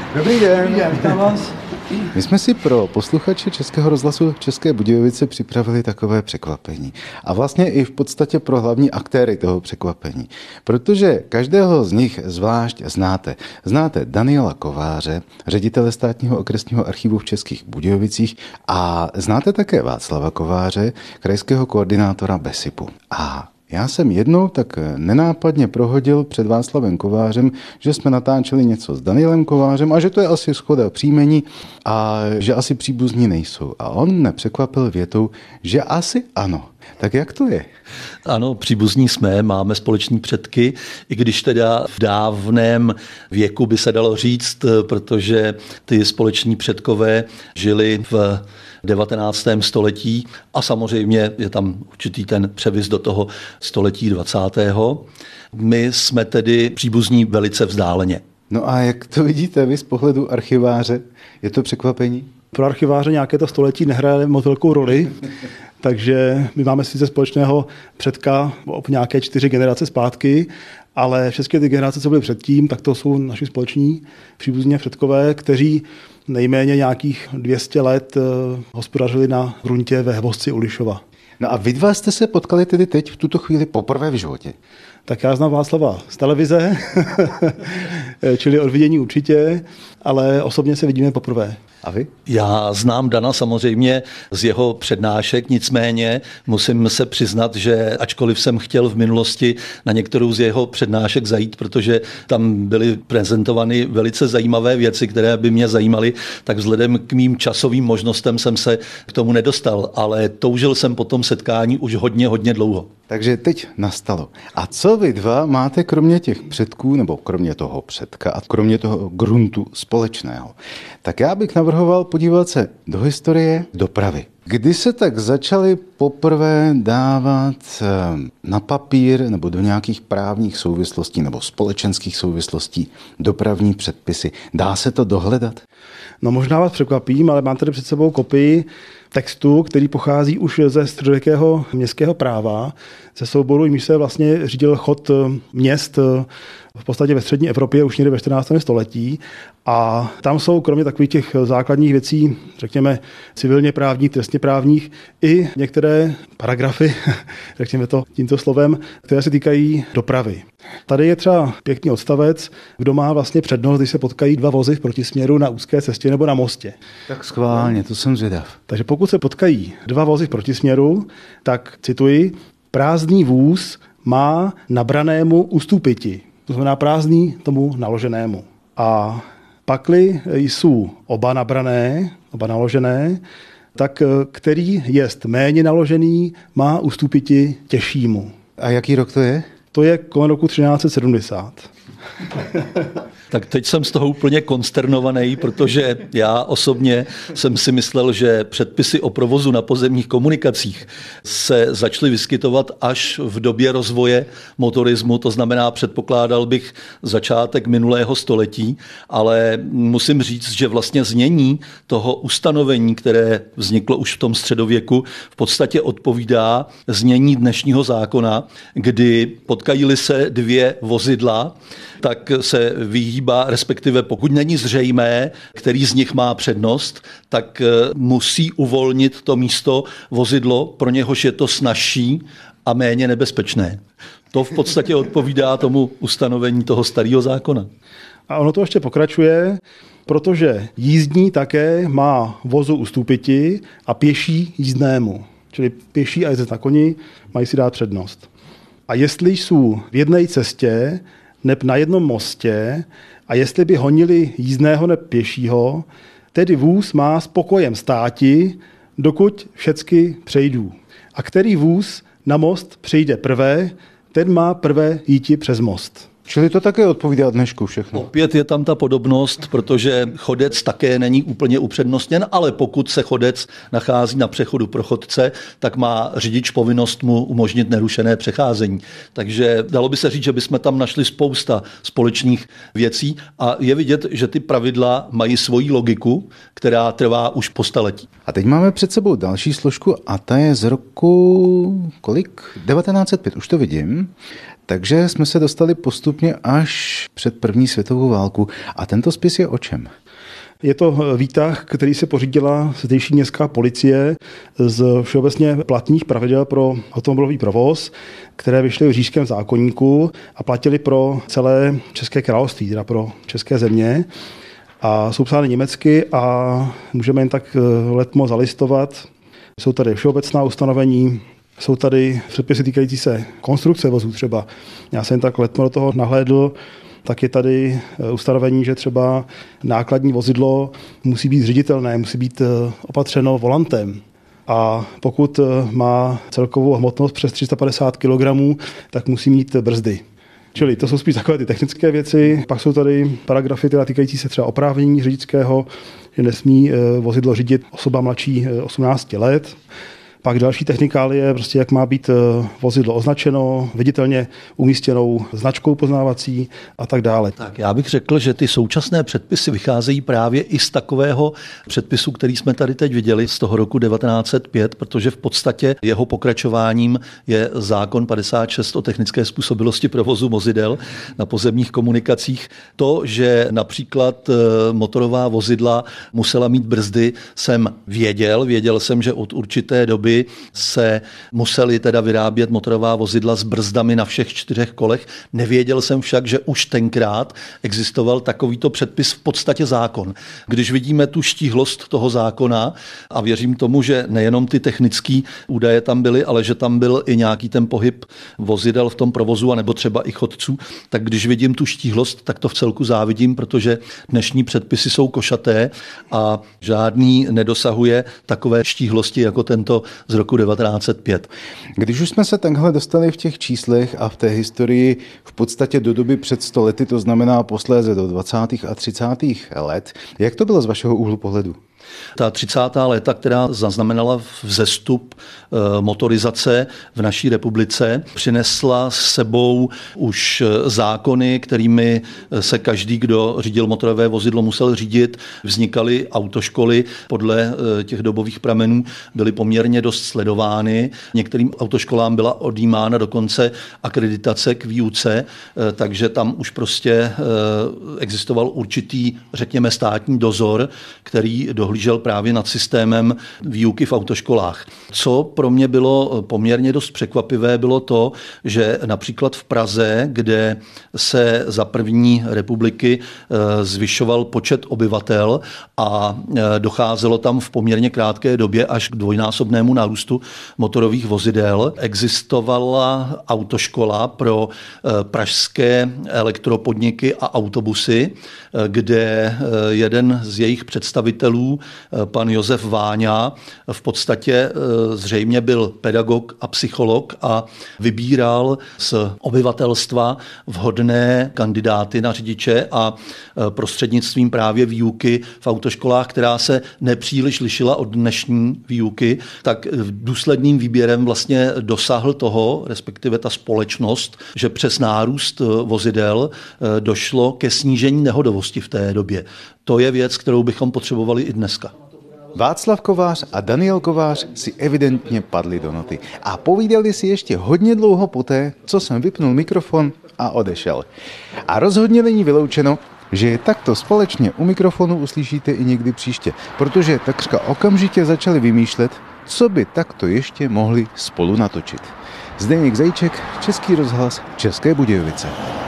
Dobrý den. Dobrý den, vítám vás. My jsme si pro posluchače Českého rozhlasu České Budějovice připravili takové překvapení. A vlastně i v podstatě pro hlavní aktéry toho překvapení. Protože každého z nich zvlášť znáte. Znáte Daniela Kováře, ředitele Státního okresního archivu v Českých Budějovicích, a znáte také Václava Kováře, krajského koordinátora BESIPu. A já jsem jednou tak nenápadně prohodil před Václavem Kovářem, že jsme natáčeli něco s Danielem Kovářem a že to je asi shoda příjmení a že asi příbuzní nejsou. A on mne překvapil větou, že asi ano. Tak jak to je? Ano, příbuzní jsme, máme společní předky, i když teda v dávném věku by se dalo říct, protože ty společní předkové žili v 19. století a samozřejmě je tam určitý ten převis do toho století 20. My jsme tedy příbuzní velice vzdáleně. No a jak to vidíte vy z pohledu archiváře? Je to překvapení? Pro archiváře nějaké to století nehraje moc velkou roli, takže my máme sice společného předka o nějaké 4 generace zpátky, ale všechny ty generace, co byly předtím, tak to jsou naši společní příbuzní předkové, kteří nejméně nějakých 200 let hospodařili na gruntě ve Hvozci u Lišova. No a vy dva jste se potkali tedy teď v tuto chvíli poprvé v životě? Tak já znám Václava z televize, čili od vidění určitě, ale osobně se vidíme poprvé. A vy? Já znám Dana samozřejmě z jeho přednášek, nicméně musím se přiznat, že ačkoliv jsem chtěl v minulosti na některou z jeho přednášek zajít, protože tam byly prezentovány velice zajímavé věci, které by mě zajímaly, tak vzhledem k mým časovým možnostem jsem se k tomu nedostal, ale toužil jsem po tom setkání už hodně dlouho. Takže teď nastalo. A co vy dva máte kromě těch předků, nebo kromě toho předka a kromě toho gruntu společného? Tak já bych navrhoval podívat se do historie dopravy. Kdy se tak začaly poprvé dávat na papír nebo do nějakých právních souvislostí nebo společenských souvislostí dopravní předpisy? Dá se to dohledat? No možná vás překvapím, ale mám tady před sebou kopii textu, který pochází už ze středověkého městského práva, ze souboru, jimž se vlastně řídil chod měst v podstatě ve střední Evropě už někdy ve 14. století. A tam jsou kromě takových těch základních věcí, řekněme civilně právních, trestně právních, i některé paragrafy, řekněme to tímto slovem, které se týkají dopravy. Tady je třeba pěkný odstavec, kdo má vlastně přednost, když se potkají dva vozy v protisměru na úzké cestě nebo na mostě. Tak schválně, to jsem zvědav. Takže pokud se potkají dva vozy v protisměru, tak cituji, prázdný vůz má nabranému ustúpiti. To znamená prázdný tomu naloženému. A pakli jsou oba nabrané, oba naložené, tak který jest méně naložený, má ustúpiti těžšímu. A jaký rok to je? To je kolem roku 1370. Tak teď jsem z toho úplně konsternovaný, protože já osobně jsem si myslel, že předpisy o provozu na pozemních komunikacích se začaly vyskytovat až v době rozvoje motorismu, to znamená, předpokládal bych začátek minulého století, ale musím říct, že vlastně znění toho ustanovení, které vzniklo už v tom středověku, v podstatě odpovídá znění dnešního zákona, kdy potkají-li se dvě vozidla, tak se vyhýbá, respektive pokud není zřejmé, který z nich má přednost, tak musí uvolnit to místo vozidlo, pro něhož je to snazší a méně nebezpečné. To v podstatě odpovídá tomu ustanovení toho starého zákona. A ono to ještě pokračuje, protože jízdní také má vozu ustúpiti a pěší jízdnému. Čili pěší a jezdec na koni mají si dát přednost. A jestli jsou v jedné cestě, neb na jednom mostě, a jestli by honili jízdného neb pěšího, tedy vůz má s pokojem státi, dokud všecky přejdou. A který vůz na most přijde prvé, ten má prvé jíti přes most. Čili to také odpovídá dnešku všechno. Opět je tam ta podobnost, protože chodec také není úplně upřednostněn, ale pokud se chodec nachází na přechodu pro chodce, tak má řidič povinnost mu umožnit nerušené přecházení. Takže dalo by se říct, že bychom tam našli spousta společných věcí a je vidět, že ty pravidla mají svoji logiku, která trvá už po staletí. A teď máme před sebou další složku a ta je z roku kolik? 1905, už to vidím. Takže jsme se dostali postupně až před první světovou válku. A tento spis je o čem? Je to výtah, který se pořídila zdejší městská policie z všeobecně platných pravidel pro automobilový provoz, které vyšly v Říšském zákoníku a platily pro celé České království, teda pro české země. A jsou psány německy a můžeme jen tak letmo zalistovat. Jsou tady všeobecná ustanovení, jsou tady předpisy týkající se konstrukce vozů třeba. Já jsem tak letmo do toho nahlédl. Tak je tady ustanovení, že třeba nákladní vozidlo musí být řiditelné, musí být opatřeno volantem. A pokud má celkovou hmotnost přes 350 kg, tak musí mít brzdy. Čili to jsou spíš takové ty technické věci. Pak jsou tady paragrafy týkající se třeba oprávnění řidičského, že nesmí vozidlo řídit osoba mladší 18 let. Pak další technikálie, prostě jak má být vozidlo označeno, viditelně umístěnou značkou poznávací a tak dále. Tak já bych řekl, že ty současné předpisy vycházejí právě i z takového předpisu, který jsme tady teď viděli z toho roku 1905, protože v podstatě jeho pokračováním je zákon 56 o technické způsobilosti provozu vozidel na pozemních komunikacích. To, že například motorová vozidla musela mít brzdy, jsem věděl jsem, že od určité doby se museli teda vyrábět motorová vozidla s brzdami na všech 4 kolech. Nevěděl jsem však, že už tenkrát existoval takovýto předpis, v podstatě zákon. Když vidíme tu štíhlost toho zákona a věřím tomu, že nejenom ty technické údaje tam byly, ale že tam byl i nějaký ten pohyb vozidel v tom provozu, anebo třeba i chodců, tak když vidím tu štíhlost, tak to v celku závidím, protože dnešní předpisy jsou košaté a žádný nedosahuje takové štíhlosti jako tento z roku 1905. Když už jsme se takhle dostali v těch číslech a v té historii v podstatě do doby před 100 lety, to znamená posléze do 20. a 30. let, jak to bylo z vašeho úhlu pohledu? Ta 30. léta, která zaznamenala vzestup motorizace v naší republice, přinesla s sebou už zákony, kterými se každý, kdo řídil motorové vozidlo, musel řídit. Vznikaly autoškoly, podle těch dobových pramenů byly poměrně dost sledovány. Některým autoškolám byla odjímána dokonce akreditace k výuce, takže tam už prostě existoval určitý, řekněme, státní dozor, který dohlížel právě nad systémem výuky v autoškolách. Co pro mě bylo poměrně dost překvapivé, bylo to, že například v Praze, kde se za první republiky zvyšoval počet obyvatel a docházelo tam v poměrně krátké době až k dvojnásobnému nárůstu motorových vozidel, existovala autoškola pro pražské elektropodniky a autobusy, kde jeden z jejich představitelů, pan Josef Váňa, v podstatě zřejmě byl pedagog a psycholog a vybíral z obyvatelstva vhodné kandidáty na řidiče a prostřednictvím právě výuky v autoškolách, která se nepříliš lišila od dnešní výuky, tak důsledným výběrem vlastně dosáhl toho, respektive ta společnost, že přes nárůst vozidel došlo ke snížení nehodovosti v té době. To je věc, kterou bychom potřebovali i dneska. Václav Kovář a Daniel Kovář si evidentně padli do noty a povídali si ještě hodně dlouho poté, co jsem vypnul mikrofon a odešel. A rozhodně není vyloučeno, že je takto společně u mikrofonu uslyšíte i někdy příště, protože takřka okamžitě začali vymýšlet, co by takto ještě mohli spolu natočit. Zdeněk Zajíček, Český rozhlas, České Budějovice.